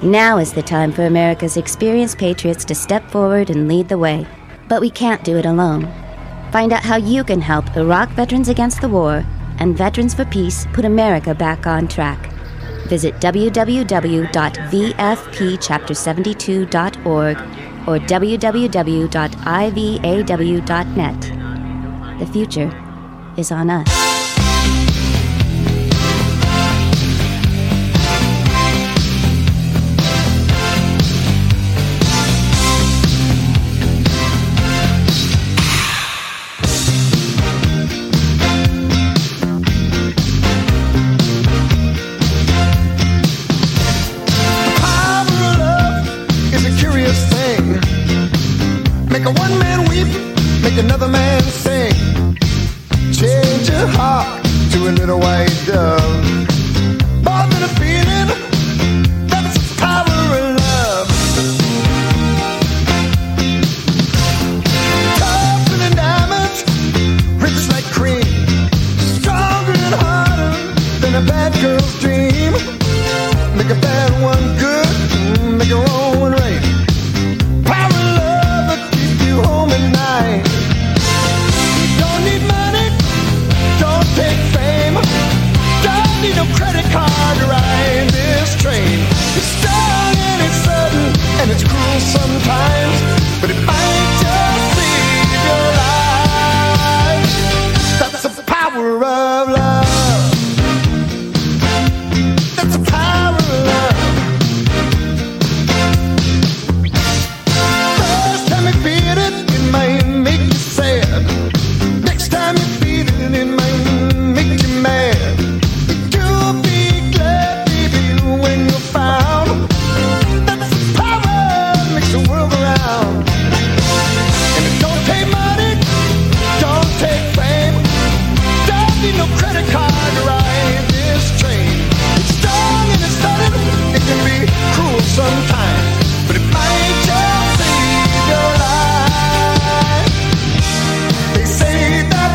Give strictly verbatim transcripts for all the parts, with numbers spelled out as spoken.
Now is the time for America's experienced patriots to step forward and lead the way. But we can't do it alone. Find out how you can help Iraq Veterans Against the War and Veterans for Peace put America back on track. Visit w w w dot v f p chapter seventy-two dot org or w w w dot i v a w dot net. The future is on us. Another man sing, change your heart to a little white dove. More than a feeling, that's the power of love. Tougher than diamonds, rich like cream, stronger and harder than a bad girl's dream. Make a bad one good, make a wrong one right. Power of love that keeps you home at night. Take fame, don't need no credit card to ride this train. It's strong and it's sudden and it's cruel sometimes, but it might just save your life. That's the power of love. That's the power of love. First time you feel it, it might make you sad. Next time you feel it, it might make you mad. You'll be glad, baby, when you're found. That's the power that makes the world go round. And it don't take money, don't take fame, don't need no credit card to ride this train. It's strong and it's sudden, it can be cruel sometimes, but it might just save your life. They say that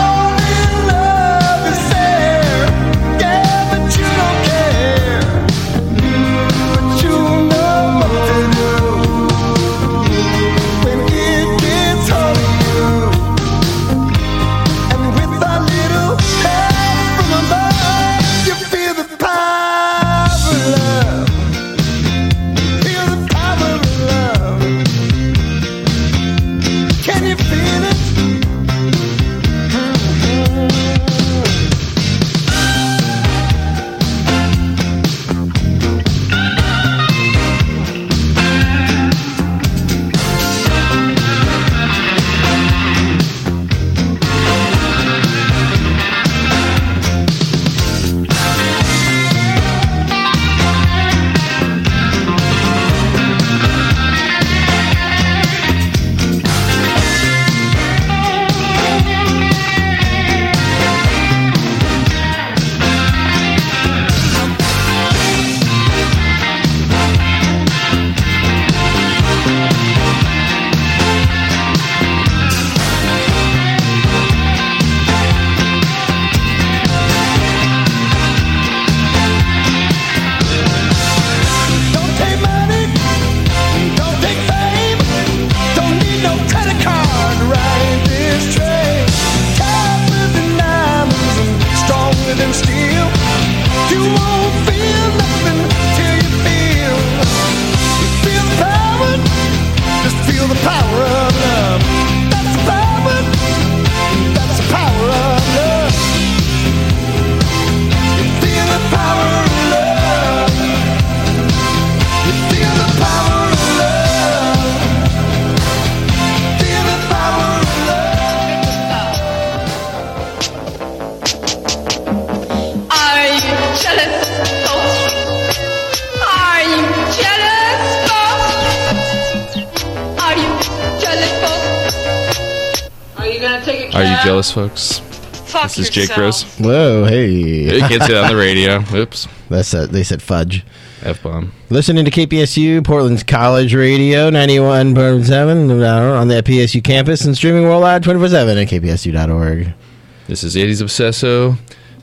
Are you jealous, folks? Fuck this is Jake Rose. Whoa, hey. You can't say that on the radio. Oops. That's a, they said fudge. F-bomb. Listening to K P S U, Portland's College Radio, ninety-one point seven on the P S U campus and streaming worldwide twenty-four seven at k p s u dot org. This is eighties Obsesso.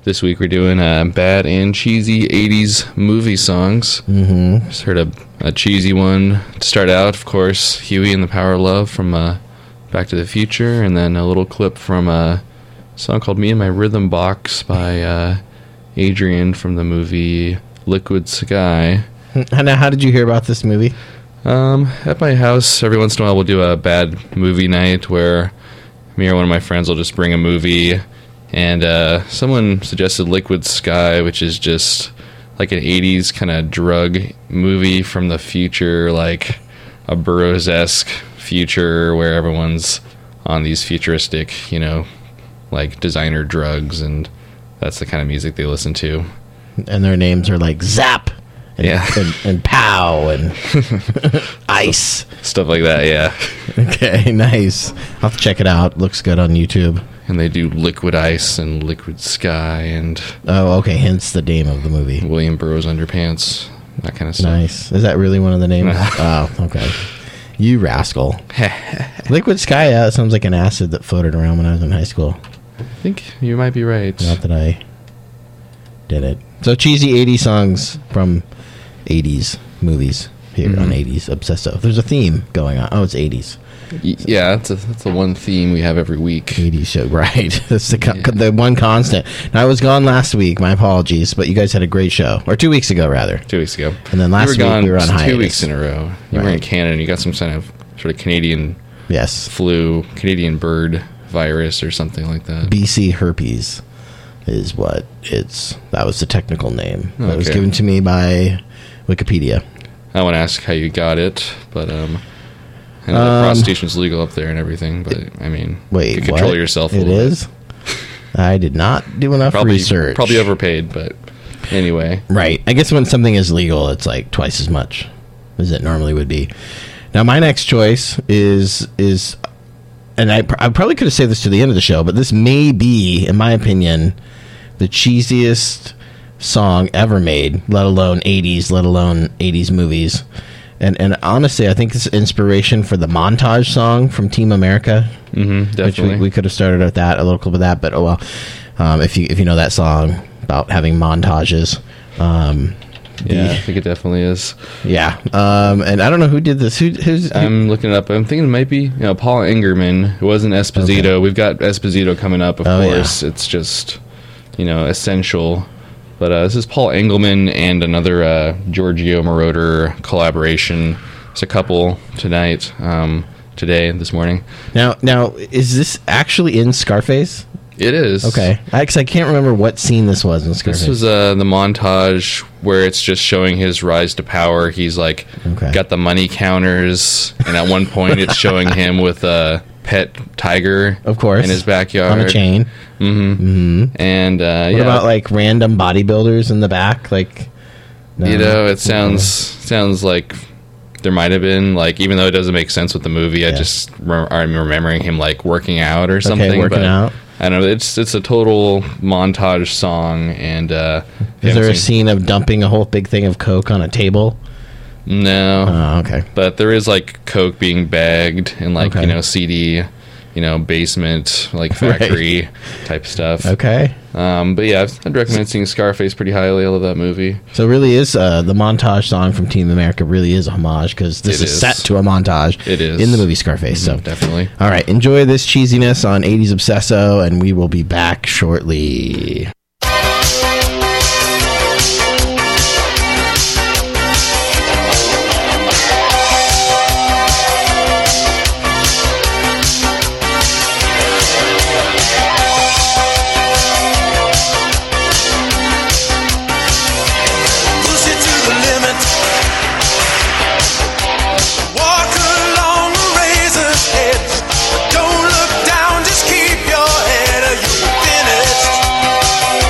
This week we're doing uh, bad and cheesy eighties movie songs. Mm-hmm. Just heard a, a cheesy one to start out, of course, Huey and the Power of Love from uh, Back to the Future, and then a little clip from a song called Me and My Rhythm Box by uh, Adrian from the movie Liquid Sky. Now, how did you hear about this movie? Um, at my house, every once in a while we'll do a bad movie night where me or one of my friends will just bring a movie. And uh, someone suggested Liquid Sky, which is just like an eighties kind of drug movie from the future, like a Burroughs-esque future where everyone's on these futuristic, you know, like designer drugs, and that's the kind of music they listen to. And their names are like Zap and, yeah. and, and Pow and Ice. Stuff like that, yeah. Okay, nice. I'll have to check it out. Looks good on YouTube. And they do Liquid Ice and Liquid Sky and... Oh, okay, hence the name of the movie. William Burroughs Underpants, that kind of stuff. Nice. Is that really one of the names? Oh, okay. You rascal. Liquid Sky, yeah, that sounds like an acid that floated around when I was in high school. I think you might be right. Not that I did it. So cheesy eighties songs from eighties movies here mm-hmm. on eighties Obsesso. There's a theme going on. Oh, it's eighties. Y- yeah, that's a, that's the one theme we have every week. eighties show, right? That's the co- yeah. the one constant. Now, I was gone last week. My apologies, but you guys had a great show, or two weeks ago, rather. Two weeks ago. And then last we were week gone we were on hiatus. Two weeks in a row. You right. were in Canada. and You got some kind of sort of Canadian yes flu, Canadian bird virus, or something like that. B C herpes is what it's. That was the technical name. Okay. That was given to me by Wikipedia. I want to ask how you got it, but um. I know um, that prostitution's legal up there and everything, but I mean, wait, you can control what? yourself a it little is? Bit. I did not do enough probably, research. Probably overpaid, but anyway. Right. I guess when something is legal, it's like twice as much as it normally would be. Now, my next choice is, is and I, I probably could have saved this to the end of the show, but this may be, in my opinion, the cheesiest song ever made, let alone eighties, let alone eighties movies. And and honestly, I think it's inspiration for the Montage song from Team America. Mm-hmm, definitely. Which we, we could have started with that, a little clip of that, but oh well. Um, if you if you know that song about having montages. Um, yeah, the, I think it definitely is. Yeah. Um, and I don't know who did this. Who, who's, who? I'm looking it up. I'm thinking it might be you know, Paul Engerman. It wasn't Esposito. Okay. We've got Esposito coming up, of oh, course. Yeah. It's just, you know, essential. But uh, this is Paul Engelman and another uh, Giorgio Moroder collaboration. It's a couple tonight, um, today, this morning. Now, now, is this actually in Scarface? It is. Okay. I, cause I can't remember what scene this was in Scarface. This was uh, the montage where it's just showing his rise to power. He's like okay. got the money counters, and at one point it's showing him with a pet tiger, of course, in his backyard on a chain. Mm-hmm. Mm-hmm. And uh, what yeah. about like random bodybuilders in the back? Like, no, you know, it sounds mm-hmm. sounds like there might have been like, even though it doesn't make sense with the movie, yeah. I just re- I'm remembering him like working out or something. Okay, working but out. I don't know. It's it's a total montage song, and uh, is there a scene of dumping a whole big thing of Coke on a table? No. Oh, okay. But there is like Coke being bagged in like, okay. you know, seedy, you know, basement, like factory right. type stuff. Okay. Um, but yeah, I'd recommend seeing Scarface pretty highly. I love that movie. So it really is, uh, the montage song from Team America really is a homage because this it is, is set to a montage it is. in the movie Scarface. Mm-hmm, so definitely. All right. Enjoy this cheesiness on eighties Obsesso, and we will be back shortly. Don't look down, just keep your head or you'll be finished.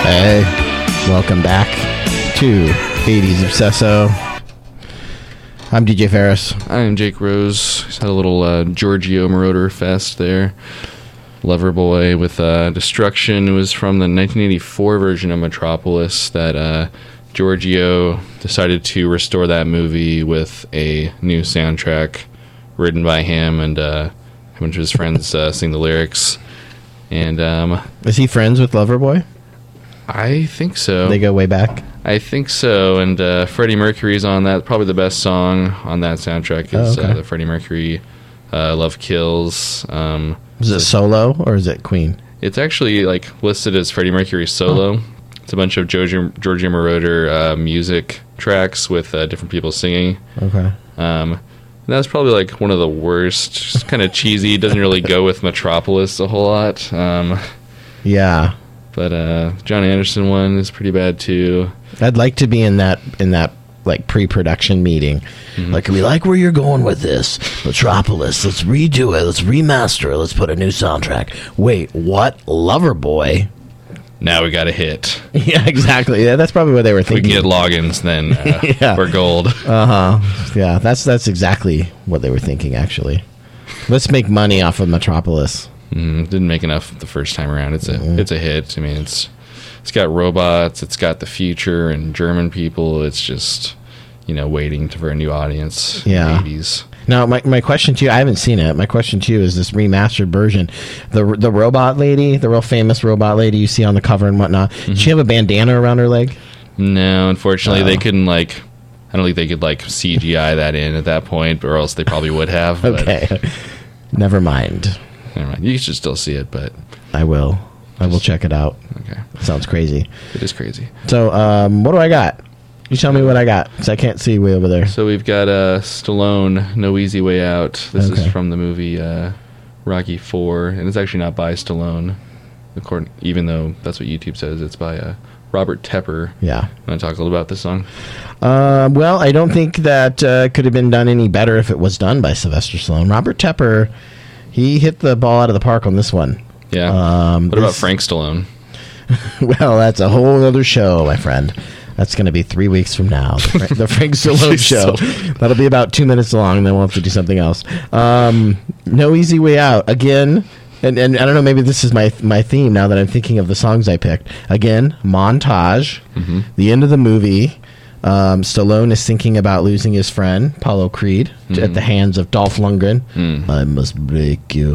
Hey, welcome back to eighties Obsesso. I'm D J Ferris. I'm Jake Rose. Just had a little uh, Giorgio Moroder fest there. Loverboy with uh, Destruction. It was from the nineteen eighty-four version of Metropolis that uh, Giorgio decided to restore that movie with a new soundtrack written by him, and uh, a bunch of his friends uh, sing the lyrics. And um, Is he friends with Loverboy? I think so. They go way back. I think so, and uh, Freddie Mercury's on that. Probably the best song on that soundtrack is Oh, okay. uh, the Freddie Mercury uh, Love Kills. Um, Is it solo or is it Queen? it's actually like listed as Freddie Mercury solo. Oh. It's a bunch of Giorgio, Giorgio Moroder uh, music tracks with uh, different people singing. Okay. Um, and that's probably like one of the worst. Just kind of cheesy. Doesn't really go with Metropolis a whole lot. Um, Yeah. but uh, John Anderson one is pretty bad too. I'd like to be in that in that like pre-production meeting. Mm-hmm. Like, we like where you're going with this. Metropolis, let's redo it. Let's remaster it. Let's put a new soundtrack. Wait, what? Loverboy? Now we got a hit. Yeah, exactly. Yeah, that's probably what they were We can thinking. get logins, then uh, Yeah. we're gold. Uh-huh. Yeah, that's that's exactly what they were thinking, actually. Let's make money off of Metropolis. Mm, didn't make enough the first time around. It's a Mm-hmm. it's a hit. I mean, it's it's got robots, it's got the future and German people. It's just, you know, waiting to, for a new audience. in Yeah. the eighties. Now, my, my question to you, I haven't seen it. My question to you is this remastered version. The the robot lady, the real famous robot lady you see on the cover and whatnot, Mm-hmm. does she have a bandana around her leg? No, unfortunately, Oh. they couldn't like. I don't think they could like C G I that in at that point, or else they probably would have. But Okay. Never mind. never mind. You should still see it, but I will. I will check it out. okay, Sounds crazy. it is crazy. So, um, what do I got? You tell me what I got, because I can't see way over there. So we've got uh, Stallone, No Easy Way Out. This Okay. is from the movie uh, Rocky four, and it's actually not by Stallone, according, even though that's what YouTube says. It's by uh, Robert Tepper. Yeah. Want to talk a little about this song? Uh, well, I don't think that uh, could have been done any better if it was done by Sylvester Stallone. Robert Tepper, he hit the ball out of the park on this one. Yeah. Um, what about this- Frank Stallone? Well, that's a whole other show, my friend. That's going to be three weeks from now. The, Fra- the Frank Stallone show. That'll be about two minutes long, and then we'll have to do something else. Um, No Easy Way Out. Again, and, and I don't know, maybe this is my my theme now that I'm thinking of the songs I picked. Again, montage. Mm-hmm. The end of the movie. Um, Stallone is thinking about losing his friend, Apollo Creed, Mm-hmm. at the hands of Dolph Lundgren. Mm. I must break you.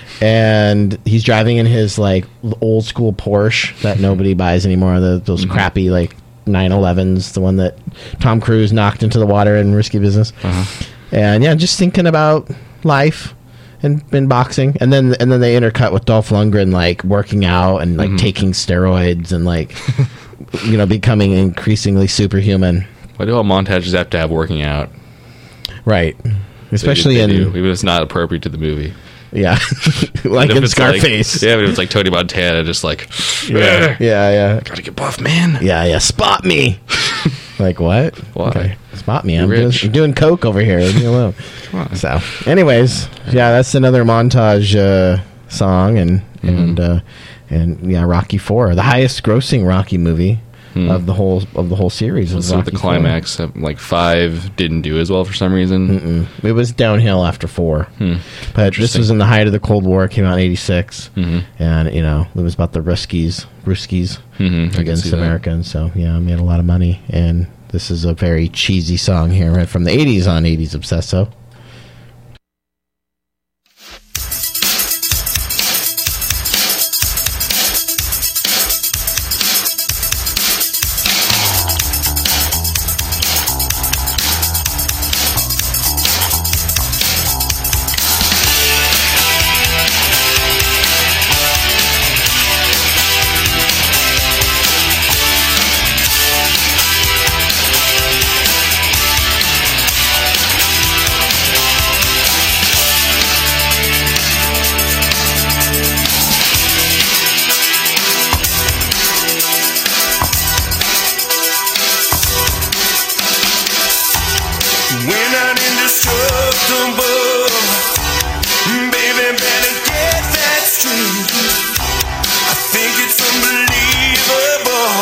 And he's driving in his like old school Porsche that nobody buys anymore. The, those Mm-hmm. crappy like nine elevens, the one that Tom Cruise knocked into the water in Risky Business. Uh-huh. And yeah, just thinking about life and, and boxing. And then and then they intercut with Dolph Lundgren like working out and like Mhm. taking steroids and like you know becoming increasingly superhuman. Why do all montages have to have working out? Right. They- Especially they in do, even if it's not appropriate to the movie. yeah, like If in it's Scarface. Like, yeah, but if it's like Tony Montana, just like, yeah, yeah, yeah. gotta get buff, man. Yeah, yeah. Spot me. Like what? Why? Spot me. You're I'm doing, rich. I'm doing coke over here. Leave me alone. Come on. So, anyways, yeah, that's another montage uh, song, and Mm-hmm. and uh, and yeah, Rocky Four, the highest grossing Rocky movie Hmm. of the whole of the whole series. Was So Rocky the climax, uh, like five, didn't do as well for some reason. four. It was downhill after four, Hmm. but this Interesting. was in the height of the Cold War. It came out in eighty-six, Mhm. and you know it was about the Ruskies, Ruskies Mhm, I can against see that. Americans. So yeah, I made a lot of money, and this is a very cheesy song here, right from the eighties on eighties Obsesso. We're not indestructible. Baby, better get that straight. I think it's unbelievable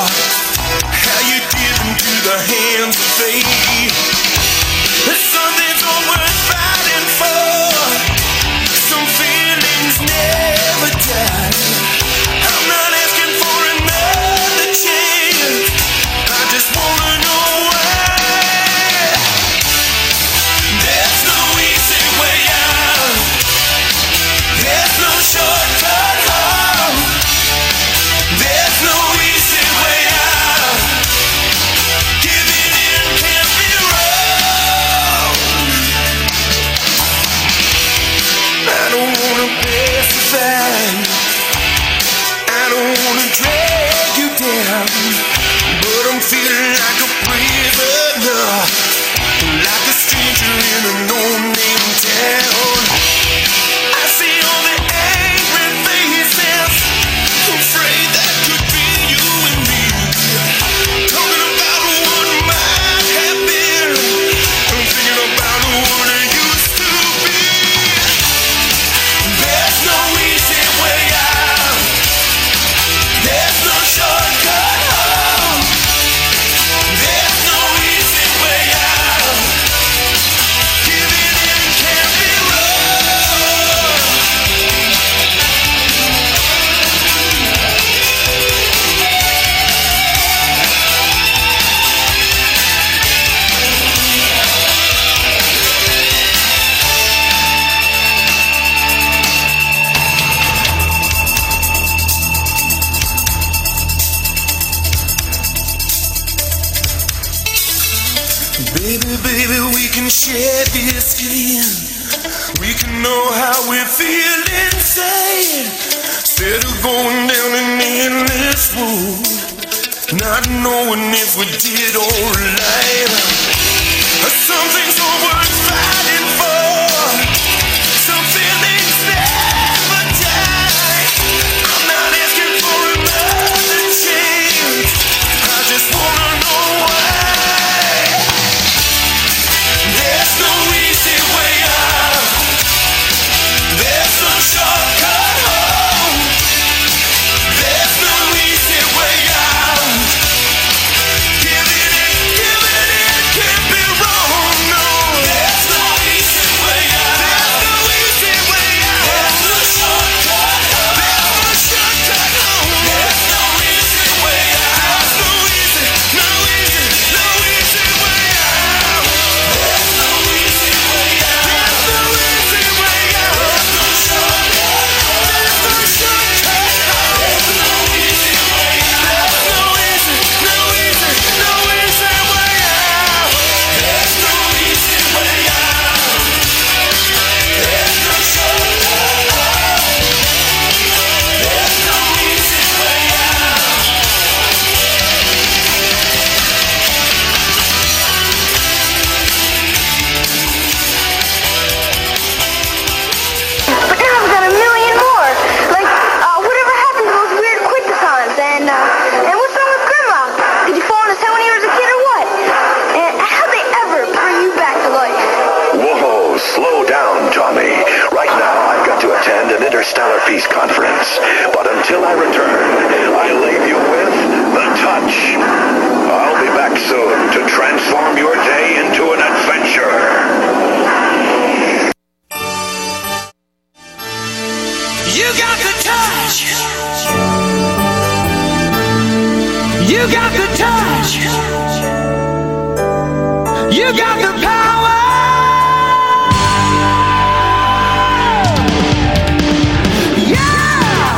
we can share this skin. We can know how we feel inside. Instead of going down an endless road, not knowing if we did alright. Some things are worth fighting for. Some feelings never die. I'm not asking for another chance. I just wanna know why. There's no easy way out. There's no shortcut home. There's no easy way out. Giving in, giving in can't be wrong, no. There's no easy way out. There's no easy way out. There's no shortcut home. There's no shortcut home. There's no easy way out. There's no easy, no easy, no easy way out. There's no easy way out. There's no easy way out. There's no shortcut home. There's no shortcut home. There's no easy way out. There's no easy, no easy, no easy way out. There's no easy way out. There's no shortcut home. There's no easy way out. But now I've got a million more. Like, uh, whatever happened to those weird Quickathons? And, uh, and what's wrong with Grandma? Did you fall on his head when he was a kid or what? And how'd they ever bring you back to life? Whoa, slow down, Tommy. Right now, I've got to attend an interstellar peace conference. But until I return, I leave you with The Touch. I'll be back soon to transform your day into an adventure. You got the touch. You got the touch. You got the power. Yeah.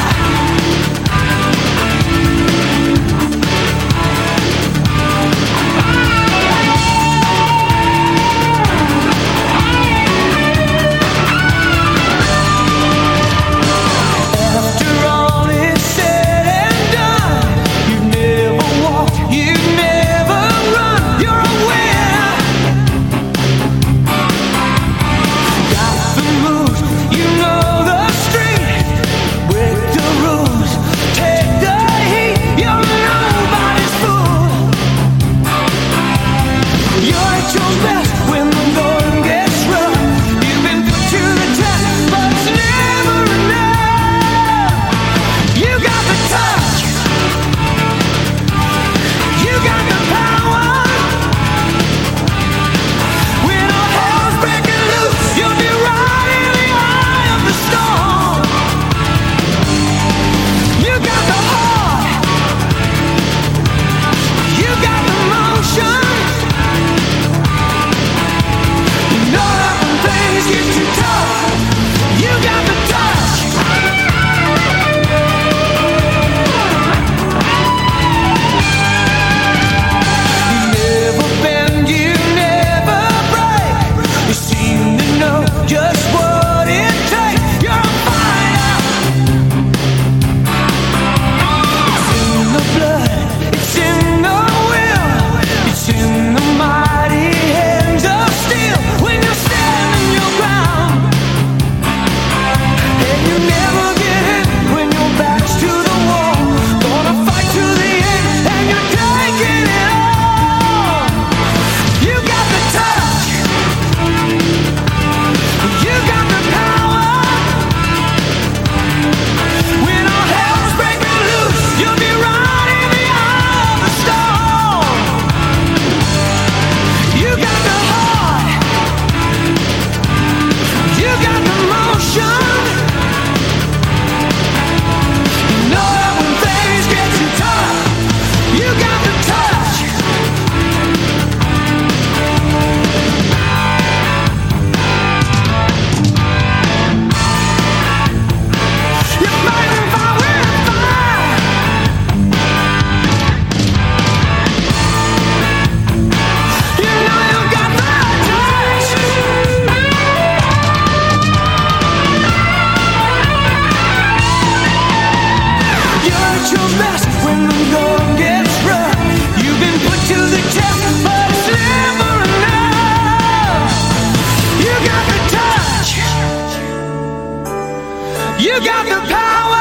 You got the power.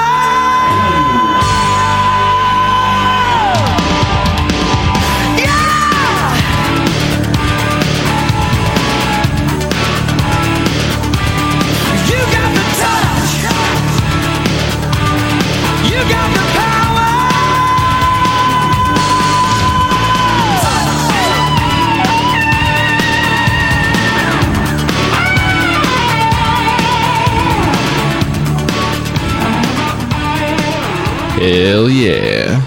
Yeah. You got the touch. You got the power. Hell yeah.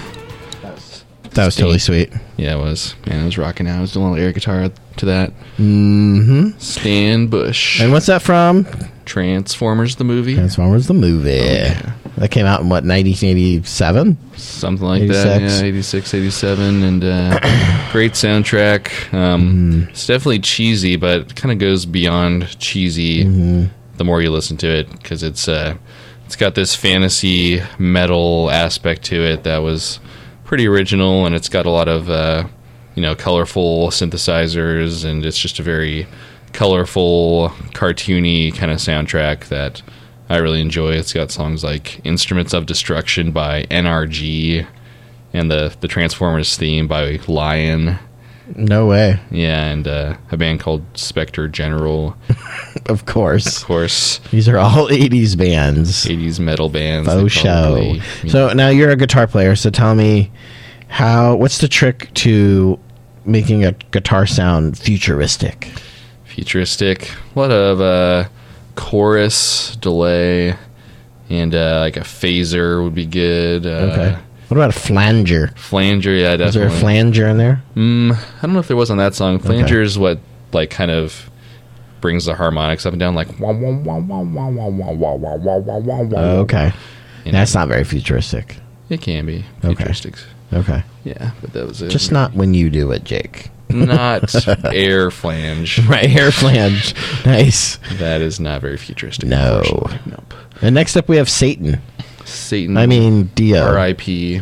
That was totally sweet. Yeah, it was. Man, I was rocking out. I was doing a little air guitar to that. Mm-hmm. Stan Bush. And what's that from? Transformers the movie. Transformers the movie. Oh, yeah. That came out in, what, nineteen eighty-seven? Something like that. eighty-six. Yeah, eighty-six, eighty-seven. And uh, great soundtrack. Um, Mm. It's definitely cheesy, but kind of goes beyond cheesy Mm-hmm. the more you listen to it, because it's, uh, it's got this fantasy metal aspect to it that was pretty original, and it's got a lot of uh, you know, colorful synthesizers, and it's just a very colorful, cartoony kind of soundtrack that I really enjoy. It's got songs like Instruments of Destruction by N R G and the the Transformers theme by Lion. No way. Yeah, and uh, a band called Spectre General. Of course. Of course, These are all eighties bands. eighties metal bands. Faux they show. probably, you know, So now you're a guitar player, so tell me how what's the trick to making a guitar sound futuristic? futuristic. A lot of uh, chorus delay and uh, like a phaser would be good. Uh, Okay. What about a flanger? Flanger, yeah, Is there definitely. a flanger in there? Mm, I don't know if there was on that song. Flanger is what like kind of brings the harmonics up and down, like wah, wah, wah, wah, wah, wah, wah, wah, wah, wah, wah, wah, wah. Oh, okay. You know, That's not very futuristic. it can be Okay. futuristic. Okay. Yeah, but that was it. Just not when you do it, Jake. not air flange. Right, hair flange. Nice. That is not very futuristic. No. unfortunately. Nope. And next up we have Satan. Satan. I mean Dio. R I P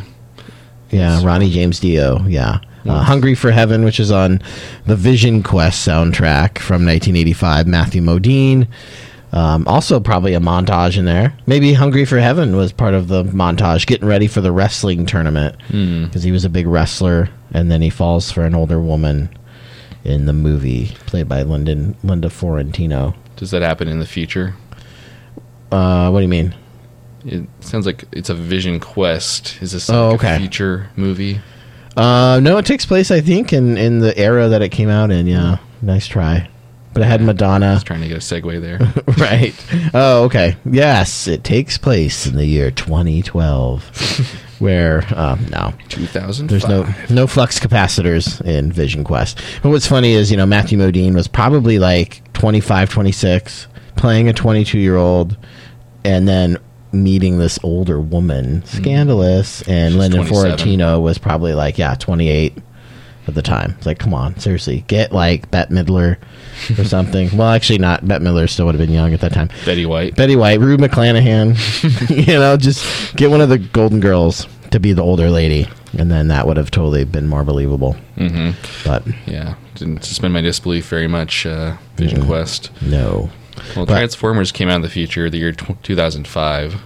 Yeah, Ronnie James Dio. Yeah. Uh, Hungry for Heaven, which is on the Vision Quest soundtrack from nineteen eighty-five. Matthew Modine. Um, also, probably a montage in there. Maybe Hungry for Heaven was part of the montage, getting ready for the wrestling tournament because he was a big wrestler, and then he falls for an older woman in the movie, played by Lyndon, Linda Fiorentino. Does that happen in the future? Uh, what do you mean? It sounds like it's a Vision Quest. Is this Oh, like okay. a future movie? Uh, no, it takes place, I think, in, in the era that it came out in. Yeah, nice try. But it had I Madonna. was trying to get a segue there. Right. Oh, okay. Yes, it takes place in the year twenty twelve, where um, no, two thousand. there's no no flux capacitors in Vision Quest. But what's funny is, you know, Matthew Modine was probably like twenty-five, twenty-six, playing a twenty-two year old, and then meeting this older woman, scandalous, and She's Lyndon twenty-seven. Fiorentino was probably like, yeah, twenty-eight at the time. It's like, come on, seriously, get like Bette Midler or something. Well, actually not. Bette Midler still would have been young at that time. Betty White. Betty White, Rue McClanahan, you know, just get one of the Golden Girls to be the older lady, and then that would have totally been more believable. Mm-hmm. But Yeah, didn't suspend my disbelief very much. Uh, Vision Mm. Quest. no. Well, But- Transformers came out in the future, the year tw- two thousand five.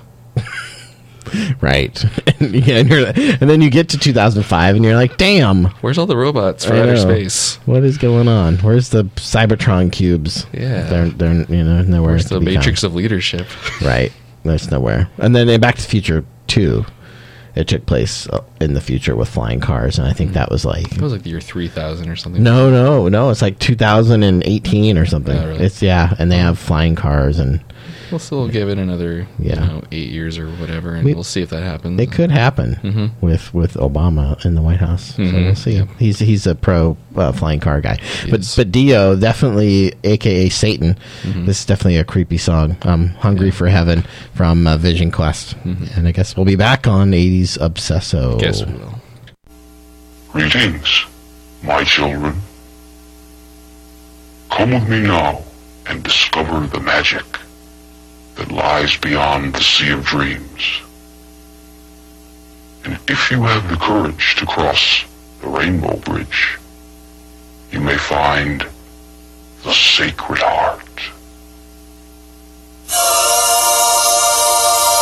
Right. and, yeah, and, you're, and then you get to two thousand five, and you're like, damn, Where's all the robots for I outer know. space? what is going on? Where's the Cybertron cubes? Yeah. They're, they're you know, nowhere. Where's to the be Matrix found. of Leadership? Right. There's nowhere. And then in Back to the Future two, it took place uh, in the future with flying cars, and I think that was like It was like the year three thousand or something. no, no, no. It's like two thousand eighteen or something. Oh, really? It's yeah, and they have flying cars, and We'll still give it another, Yeah. you know, eight years or whatever, and We- we, will see if that happens. it could happen Mhm. with with Obama in the White House. So Mhm, we'll see. yeah. He's he's a pro uh, flying car guy, but is. but Dio definitely, A K A Satan. This is definitely a creepy song. Um, "Hungry for Heaven" from uh, Vision Quest, and I guess we'll be back on eighties Obsesso. Guess we will. Greetings, my children. Come with me now and discover the magic that lies beyond the Sea of Dreams. And if you have the courage to cross the Rainbow Bridge, you may find the Sacred Heart.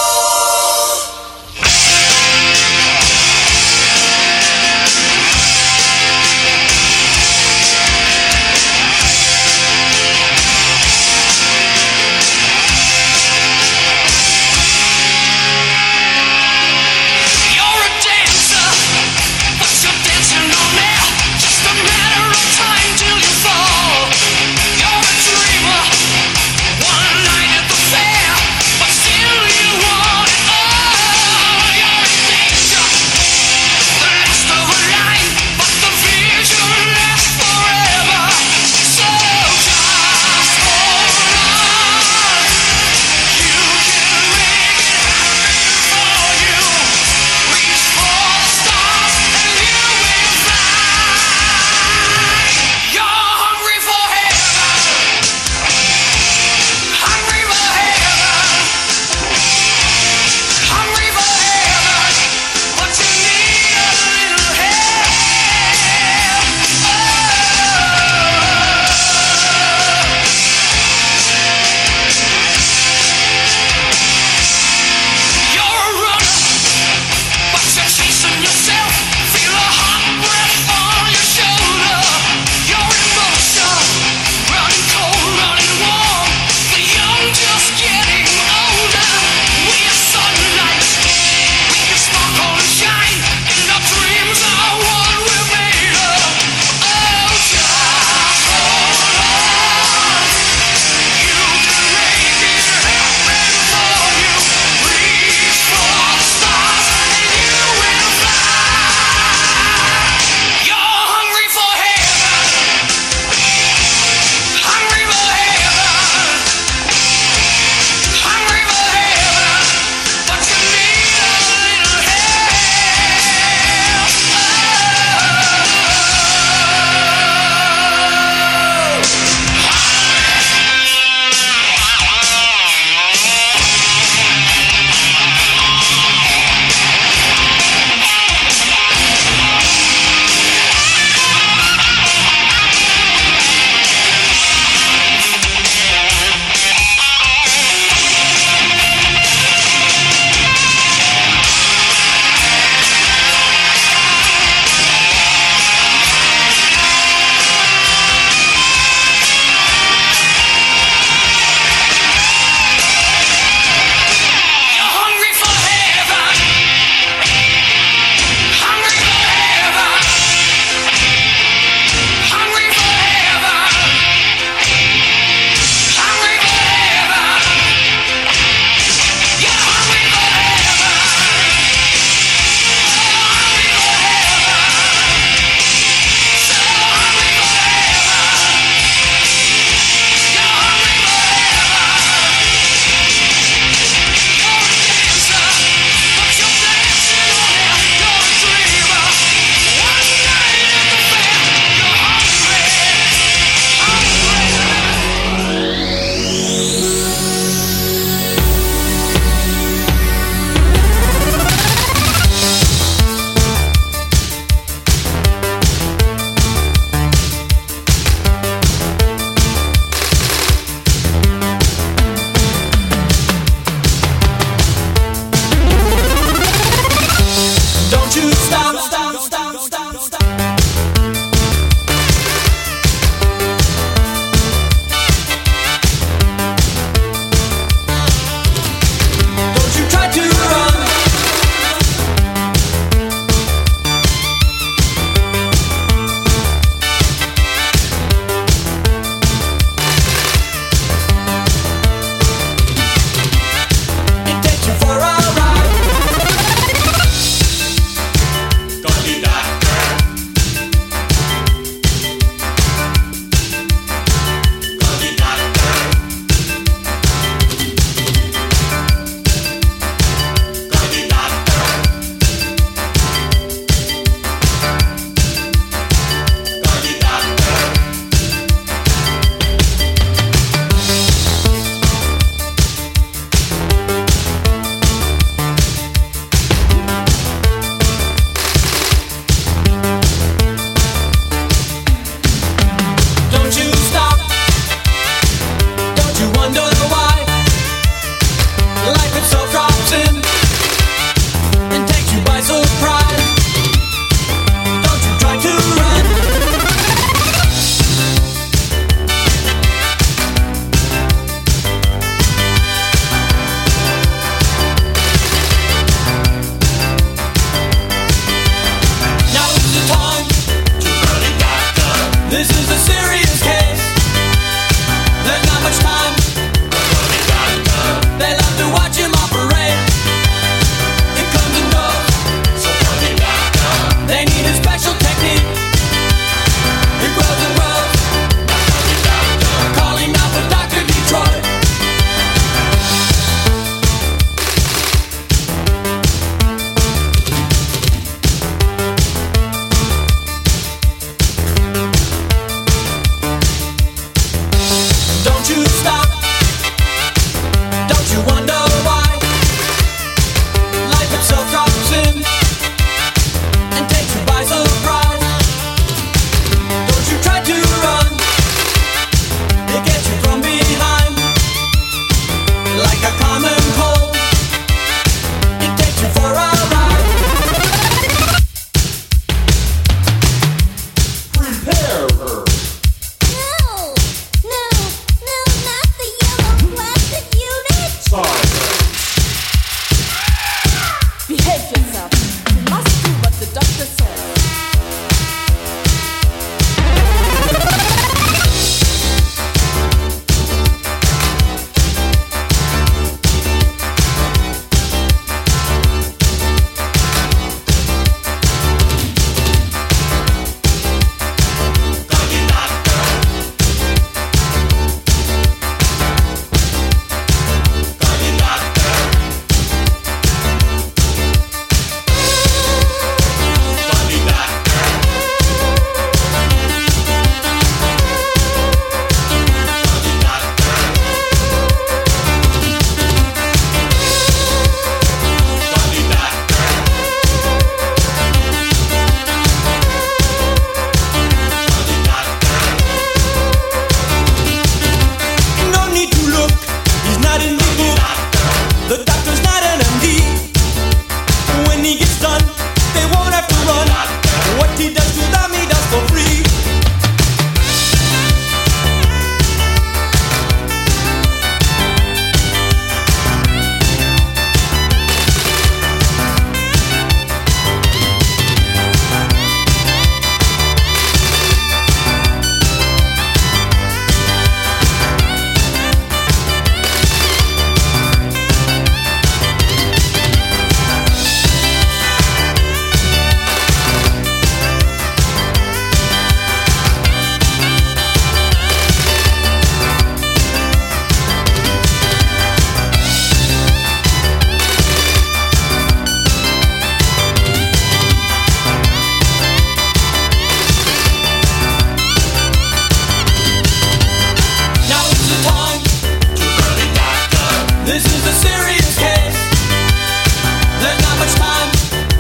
This is a serious case. There's not much time.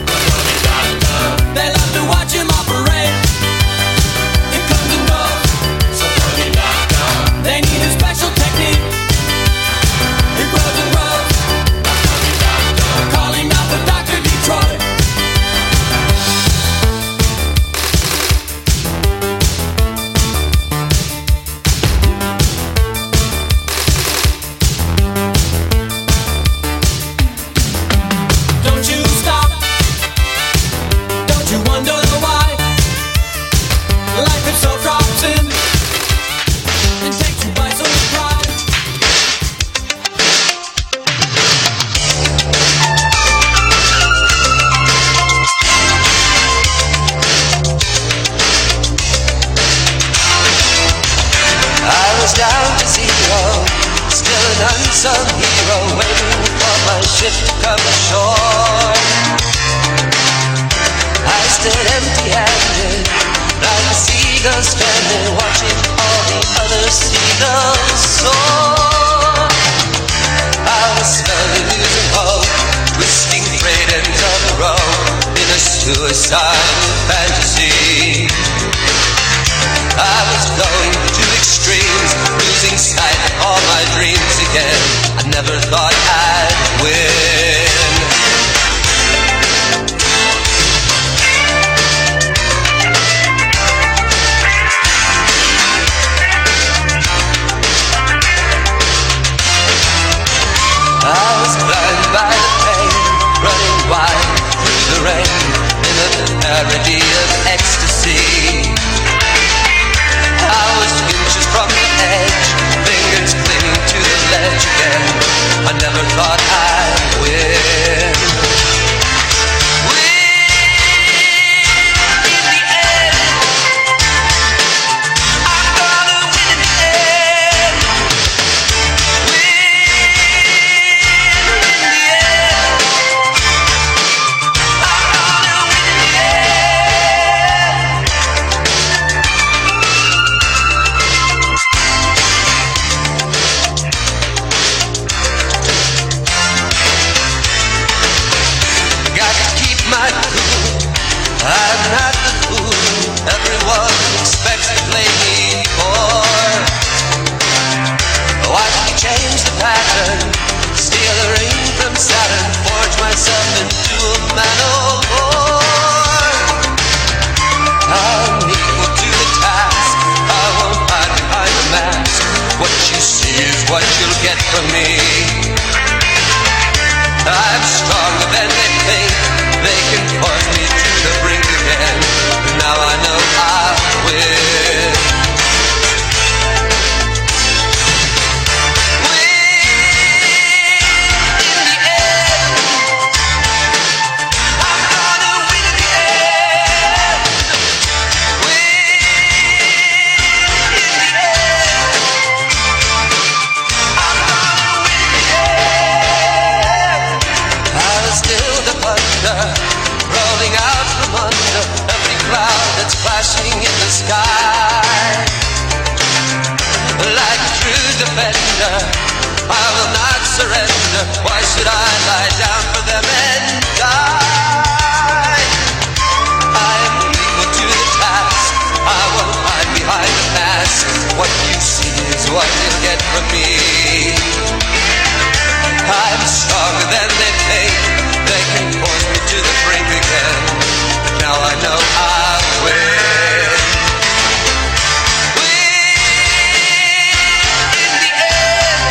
They love to watch him operate. It comes and goes. They need a special technique. It grows and grows. Calling out for Doctor Detroit. Don't you stop. Don't you wonder why life itself drops in and takes you by surprise. I was down to zero, still an unsung hero, waiting for my ship to come ashore. I stood empty-handed, like a seagull stranded, watching all the other seagulls soar. I was slowly losing hope, twisting freight ends on the road in a suicidal fantasy. I was going to extremes, losing sight of all my dreams again. I never thought I'd win. I was blinded by the pain, running wild through the rain in a parody of ecstasy. I was inches from the edge, fingers clinging to the ledge again. I never thought I'd win. Win in the end. I'm gonna win in the end. Win in the end. I'm gonna win in the end. Got to keep my cool. I'm not the fool everyone expects to play me for. Watch me change the pattern, steal a ring from Saturn, forge myself into a man of war. I'm equal to the task. I won't hide behind the mask. What you see is what you'll get from me. I'm stronger than they think. They can force me to the brink again. Now I know I'll win. Win in the end. I'm gonna win in the end. Win in the end. I'm gonna win in the end. I was still the thunder, rolling out from under every cloud that's flashing in the sky. Like a true defender, I will not surrender. Why should I lie down for them and die? I am equal to the task. I won't hide behind the mask. What you see is what you'll get from me. I'm stronger than they think. They can force me to the brink again. But now I know I'll win. Win in the end.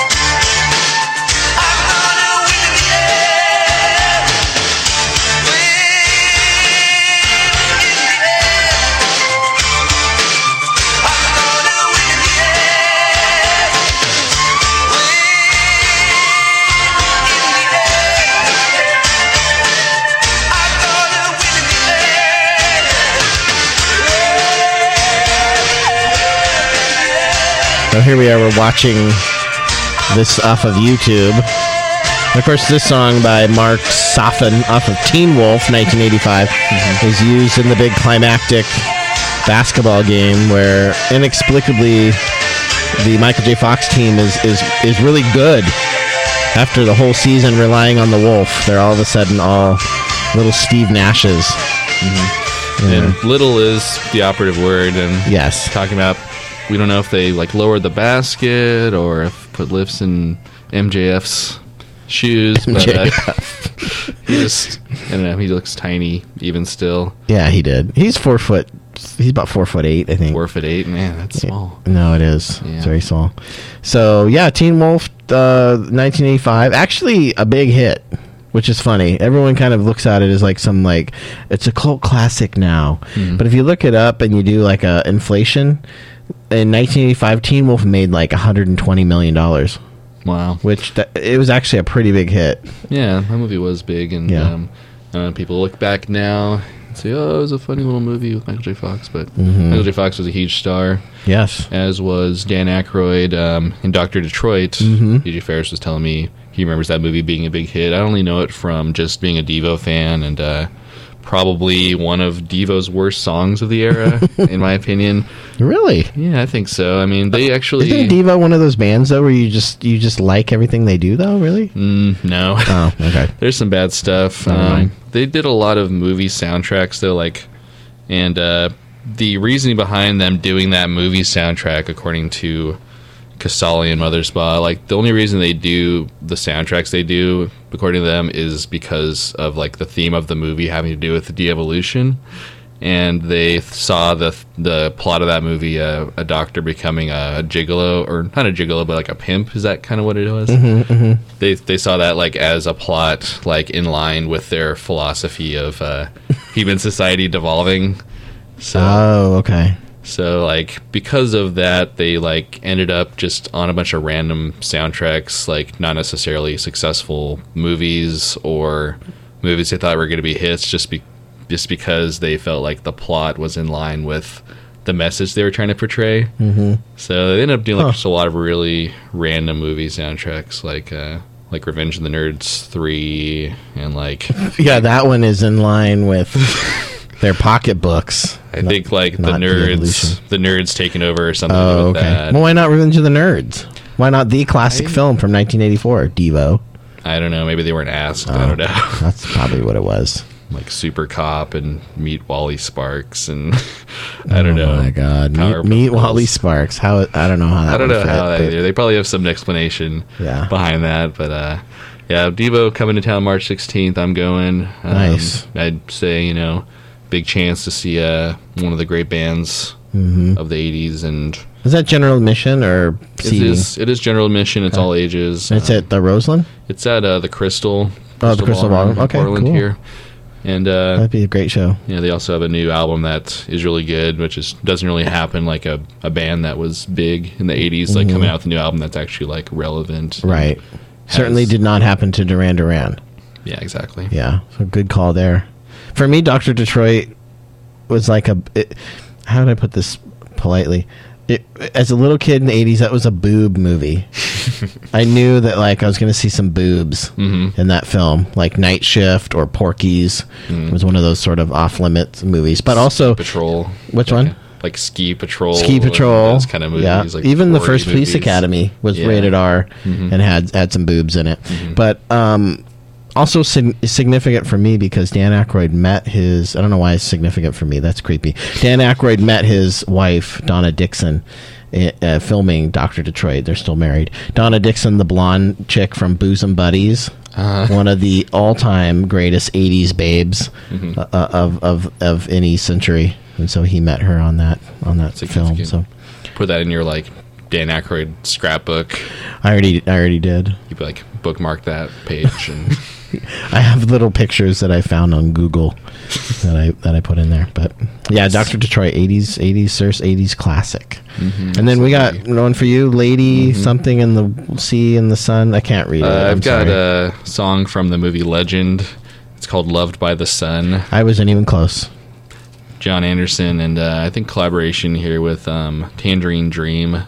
I'm gonna win in the end. Win in the end. I'm gonna win in the end. Win in the end. I'm gonna win in the end. So here we are, we're watching this off of YouTube. And of course, this song by Mark Soffen off of Teen Wolf, nineteen eighty-five, mm-hmm. is used in the big climactic basketball game where inexplicably the Michael J. Fox team is is, is really good. After the whole season relying on the wolf, they're all of a sudden all little Steve Nashes. Mm-hmm. Yeah. And little is the operative word. And yes, talking about, we don't know if they like lowered the basket or if put lifts in M J F's shoes. M J F. But uh, he just, I don't know, he looks tiny even still. Yeah, he did. He's four foot. He's about four foot eight, I think. Four foot eight, man, that's small. No, it is. Yeah. It's very small. So yeah, Teen Wolf, uh, nineteen eighty-five, actually a big hit, which is funny. Everyone kind of looks at it as like some like it's a cult classic now, mm-hmm. but if you look it up and you do like a inflation, in nineteen eighty-five, Teen Wolf made like one hundred twenty million dollars. Wow, which th- it was actually a pretty big hit. Yeah, that movie was big, and yeah. um, uh, people look back now. Say, oh, it was a funny little movie with Michael J. Fox, but mm-hmm. Michael J. Fox was a huge star. Yes. As was Dan Aykroyd um, in Doctor Detroit. Mm-hmm. D J Ferris was telling me he remembers that movie being a big hit. I only know it from just being a Devo fan and uh, probably one of Devo's worst songs of the era, in my opinion. Really? Yeah, I think so. I mean, they actually... Isn't Devo one of those bands, though, where you just you just like everything they do, though, really? Mm, no. Oh, okay. There's some bad stuff. Um, they did a lot of movie soundtracks, though, like... And uh, the reasoning behind them doing that movie soundtrack, according to Casali and Mothersbaugh, like, the only reason they do the soundtracks they do, according to them, is because of, like, the theme of the movie having to do with the de-evolution. And they saw the the plot of that movie, uh, a doctor becoming a gigolo, or not a gigolo, but like a pimp. Is that kind of what it was? Mm-hmm, mm-hmm. They they saw that like as a plot, like in line with their philosophy of uh, human society devolving. So, oh, okay. So like because of that, they like ended up just on a bunch of random soundtracks, like not necessarily successful movies or movies they thought were going to be hits, just be. just because they felt like the plot was in line with the message they were trying to portray. Mm-hmm. So they ended up doing like huh. just a lot of really random movie soundtracks, like uh, like Revenge of the Nerds three, and like yeah, that one is in line with their pocketbooks. I not, think like the not Nerds, the, the Nerds taking over or something. Oh, with okay. that. Well, why not Revenge of the Nerds? Why not the classic I, film from nineteen eighty-four, Devo? I don't know. Maybe they weren't asked. Oh, I don't know. That's probably what it was. Like Super Cop and Meet Wally Sparks and I don't oh know. Oh my God, Meet, meet Wally Sparks. How I don't know how that. I don't would know fit, how that but, either. They probably have some explanation yeah. behind that, but uh, yeah, Devo coming to town March sixteenth. I'm going. Um, nice. I'd say you know, big chance to see uh, one of the great bands mm-hmm. of the eighties. And is that general admission or seating? It is. It is general admission. It's okay. All ages. It's um, at the Roseland. It's at uh, the Crystal. Oh, the Crystal Ballroom. Okay, Portland cool. Here. And uh, that'd be a great show. Yeah, they also have a new album that is really good, which is doesn't really happen like a, a band that was big in the eighties, like mm-hmm. coming out with a new album that's actually like relevant. Right. Has, certainly did not happen to Duran Duran. Yeah, exactly. Yeah, so good call there. For me, Doctor Detroit was like a. It, how did I put this politely? It, as a little kid in the eighties, that was a boob movie. I knew that like I was going to see some boobs mm-hmm. in that film, like Night Shift or Porky's. Mm. It was one of those sort of off limits movies, but also Patrol. Which like, one? Like Ski Patrol. Ski Patrol. Those kind of movies. Yeah. Like even the first movies. Police Academy was yeah. rated R mm-hmm. and had had some boobs in it, mm-hmm. but um. Also sig- significant for me because Dan Aykroyd met his... I don't know why it's significant for me. That's creepy. Dan Aykroyd met his wife, Donna Dixon, uh, filming Doctor Detroit. They're still married. Donna Dixon, the blonde chick from Bosom Buddies. Uh-huh. One of the all-time greatest eighties babes mm-hmm. uh, of, of of any century. And so he met her on that on that film. So put that in your, like, Dan Aykroyd scrapbook. I already I already did. You, like, bookmark that page and... I have little pictures that I found on Google that I that I put in there. But yeah, Doctor Detroit, eighties, eighties, Circe, eighties classic. Mm-hmm, and then we got one for you, Lady mm-hmm. something in the sea in the sun. I can't read it. Uh, I'm I've got sorry. a song from the movie Legend. It's called Loved by the Sun. I wasn't even close. John Anderson, and uh, I think collaboration here with um, Tangerine Dream.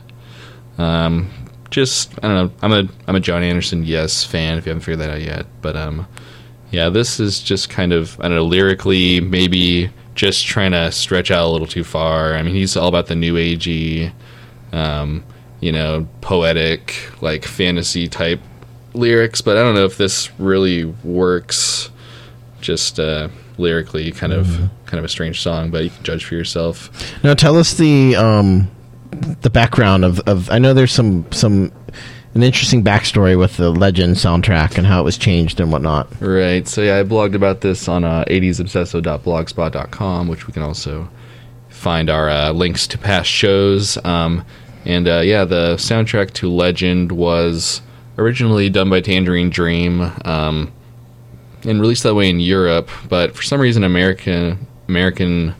Um, just I don't know. I'm a I'm a John Anderson Yes fan. If you haven't figured that out yet, but um, yeah, this is just kind of I don't know lyrically maybe just trying to stretch out a little too far. I mean, he's all about the new agey, um, you know, poetic like fantasy type lyrics, but I don't know if this really works. Just uh, lyrically, kind of Mm-hmm. kind of a strange song, but you can judge for yourself. Now, tell us the um, the background of, of. I know there's some some an interesting backstory with the Legend soundtrack and how it was changed and whatnot. Right. So yeah, I blogged about this on uh, eighties obsesso dot blogspot dot com, which we can also find our uh, links to past shows. Um, and uh, yeah, the soundtrack to Legend was originally done by Tangerine Dream um, and released that way in Europe, but for some reason, American American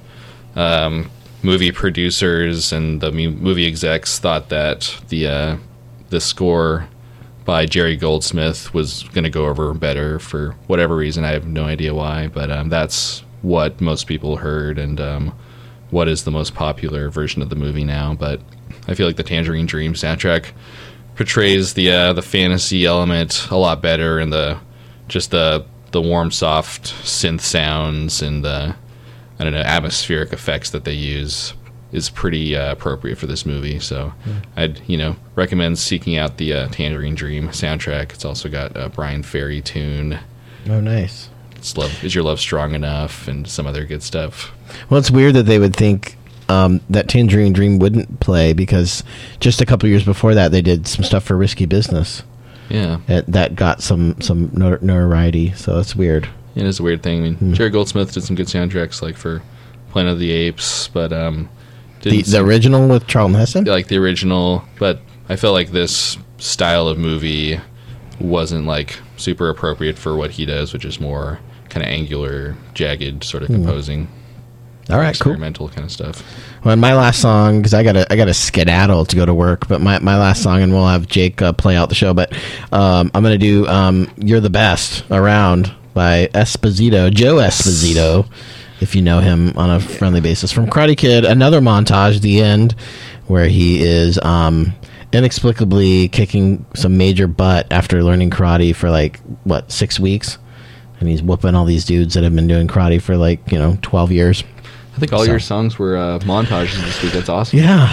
um, movie producers and the mu- movie execs thought that the uh, the score by Jerry Goldsmith was going to go over better for whatever reason. I have no idea why, but um, that's what most people heard and um, what is the most popular version of the movie now. But I feel like the Tangerine Dream soundtrack portrays the uh, the fantasy element a lot better, and the just the the warm, soft synth sounds and the I don't know atmospheric effects that they use is pretty uh, appropriate for this movie. So Mm. I'd you know recommend seeking out the uh, Tangerine Dream soundtrack. It's also got a Brian Ferry tune. Oh, nice. It's love is your love strong enough, and some other good stuff. Well, it's weird that they would think um, that Tangerine Dream wouldn't play, because just a couple years before that, they did some stuff for Risky Business. Yeah, That, that got some some notor- notoriety. So it's weird. it is a weird thing. I mean, Hmm. Jerry Goldsmith did some good soundtracks, like for Planet of the Apes, but um, The, didn't the original with Charlton Heston. like the original, but I felt like this style of movie wasn't like super appropriate for what he does, which is more kind of angular, jagged sort of Hmm. composing, All right, cool. experimental kind of stuff. Well, and my last song, because I gotta I gotta skedaddle to go to work, but my, my last song, and we'll have Jake uh, play out the show. But um, I'm gonna do um, "You're the Best Around" by Esposito, Joe Esposito, if you know him on a friendly basis, from Karate Kid. Another montage, the end, where he is um, inexplicably kicking some major butt after learning karate for like what six weeks, and he's whooping all these dudes that have been doing karate for like you know twelve years. I think all So- your songs were uh, montages this week. That's awesome. Yeah,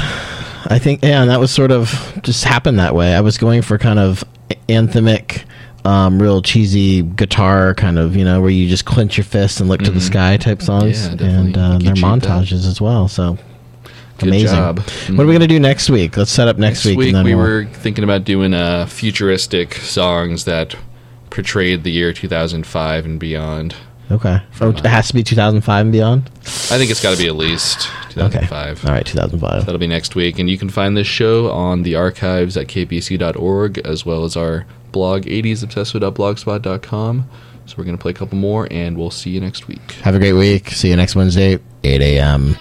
I think, yeah, and that was sort of just happened that way. I was going for kind of anthemic, um, real cheesy guitar kind of, you know, where you just clench your fists and look to the sky type songs, Yeah, definitely. and uh, You can they're cheat montages as well. So Good amazing. job. What are we gonna do next week? Let's set up next, Next week, and then we we'll- were thinking about doing uh, futuristic songs that portrayed the year two thousand five and beyond. okay. Oh, it has to be two thousand five and beyond. I think it's got to be at least two thousand five. All right, two thousand five. That'll be next week, and you can find this show on the archives at k b c dot org, as well as our blog eighties obsesso dot blogspot dot com. So we're going to play a couple more, and we'll see you next week. Have a great week. See you next Wednesday, eight a.m.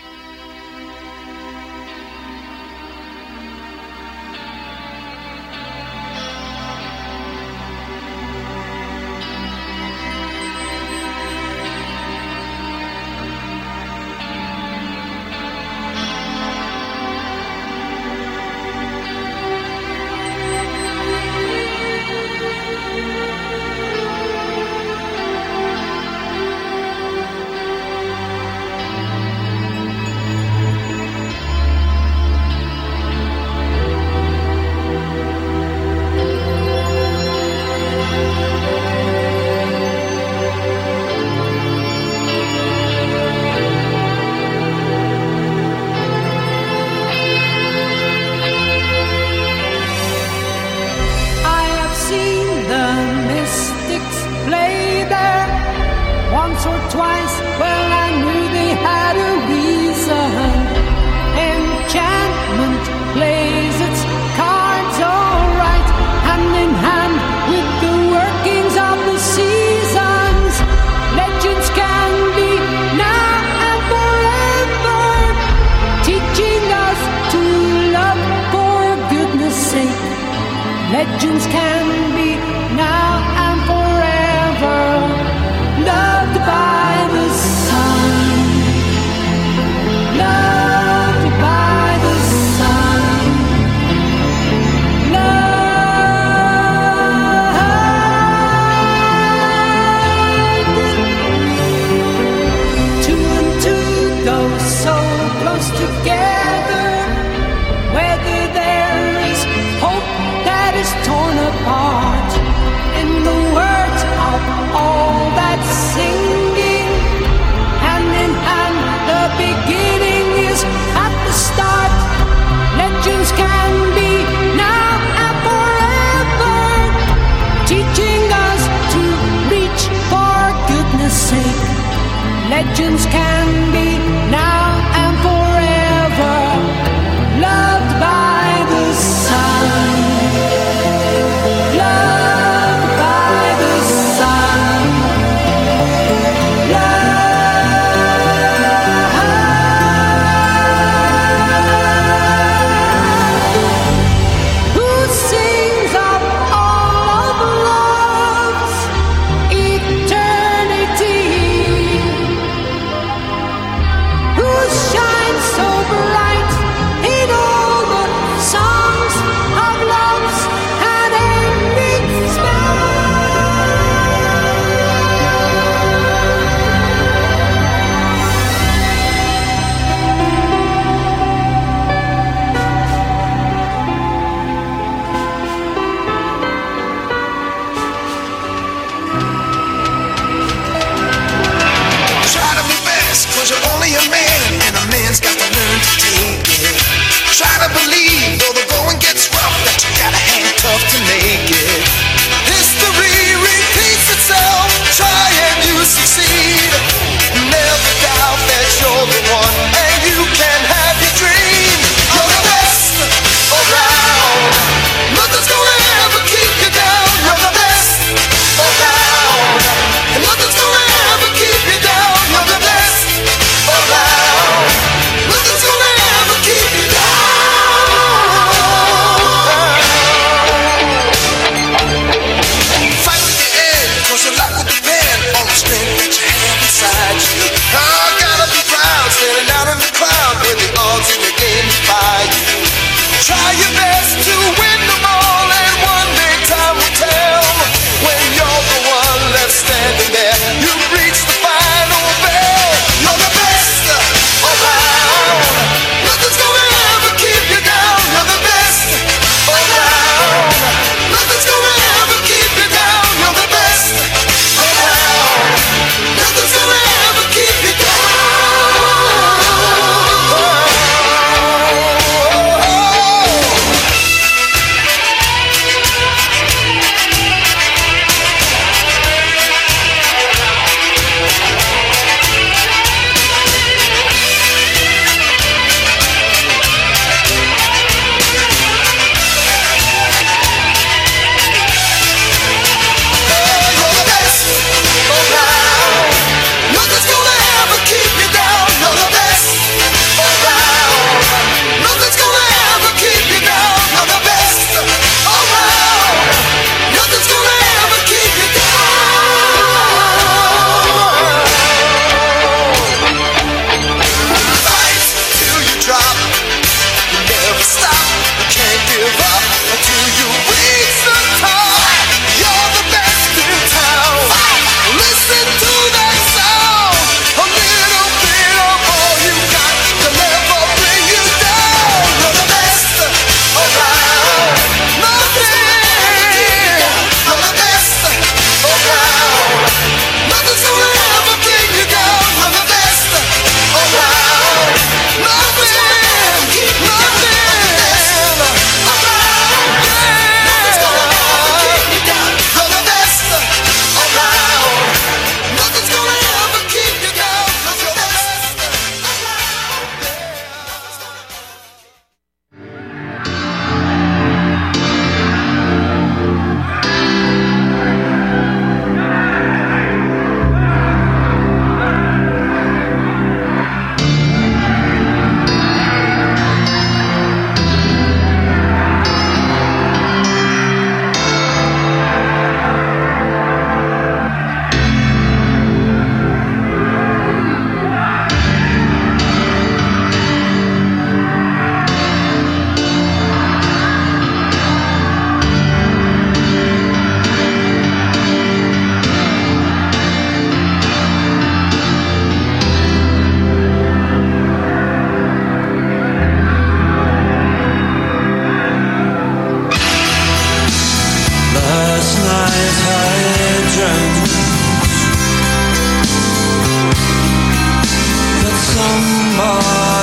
I have seen the mystics play there once or twice. Well, I knew they had a reason. Enchantment plays its cards all right, hand in hand with the workings of the seasons. Legends can be now and forever, teaching us to love for goodness sake. Legends can be now and forever, loved by the sun, loved by the sun, loved. Two and two go so close together, whether there is hope that is torn apart.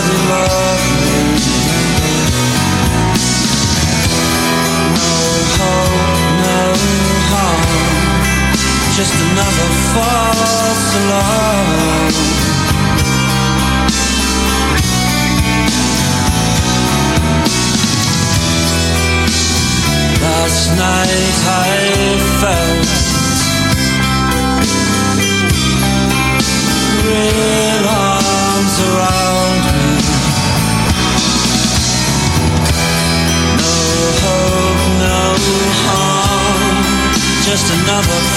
really love me. No hope, no harm, just another false alarm. Last night I felt real arms around me. No hope, no harm, just another